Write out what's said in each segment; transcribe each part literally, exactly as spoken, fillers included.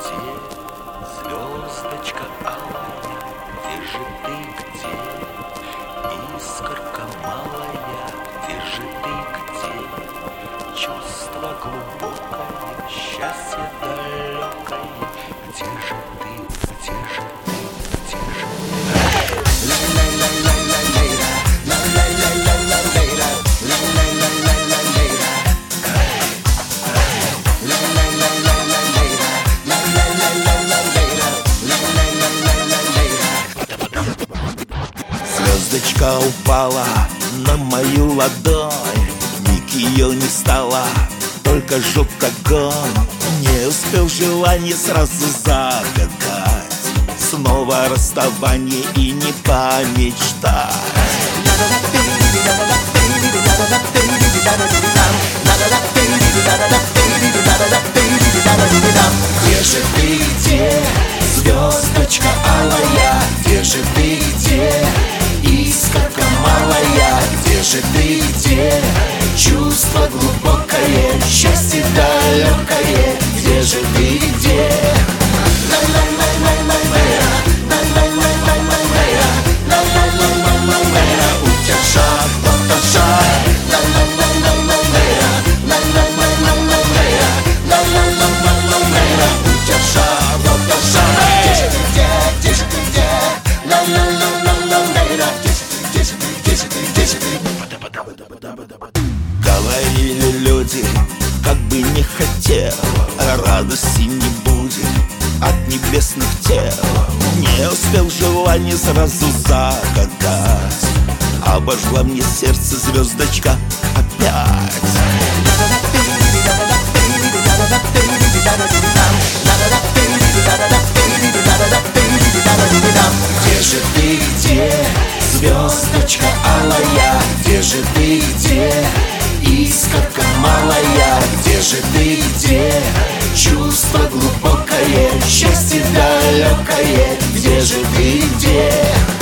где, звездочка алая, где же ты, где, искорка малая, где же ты, где, чувство глубокое, счастье далекое, где же ты, где же ты, где же Звездочка упала на мою ладонь, миг ее не стало, только жег огонь. Не успел желание сразу загадать, снова расставание и не помечтать. Где же ты, где, звездочка алая, где же ты, где, искорка малая, где же ты, где, чувство глубокое, счастье далекое, где же ты, где. Говорили люди, как бы не хотел, радости не будет от небесных тел. Не успел желание сразу загадать, обожгла мне сердце звездочка опять. Где же ты, где, звездочка алая, где же ты, где, искорка малая, где же ты, где, чувство глубокое, счастье далекое, где же ты, где.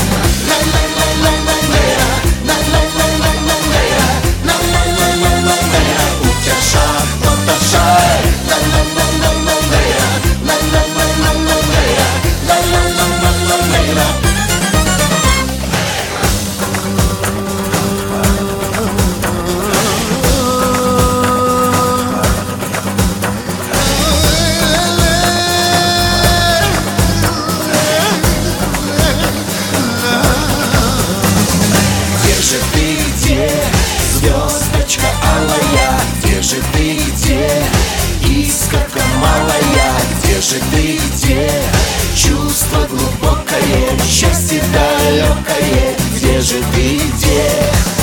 Звездочка алая, где же ты, где, искорка малая, где же ты, где, чувство глубокое, счастье далекое, где же ты, где.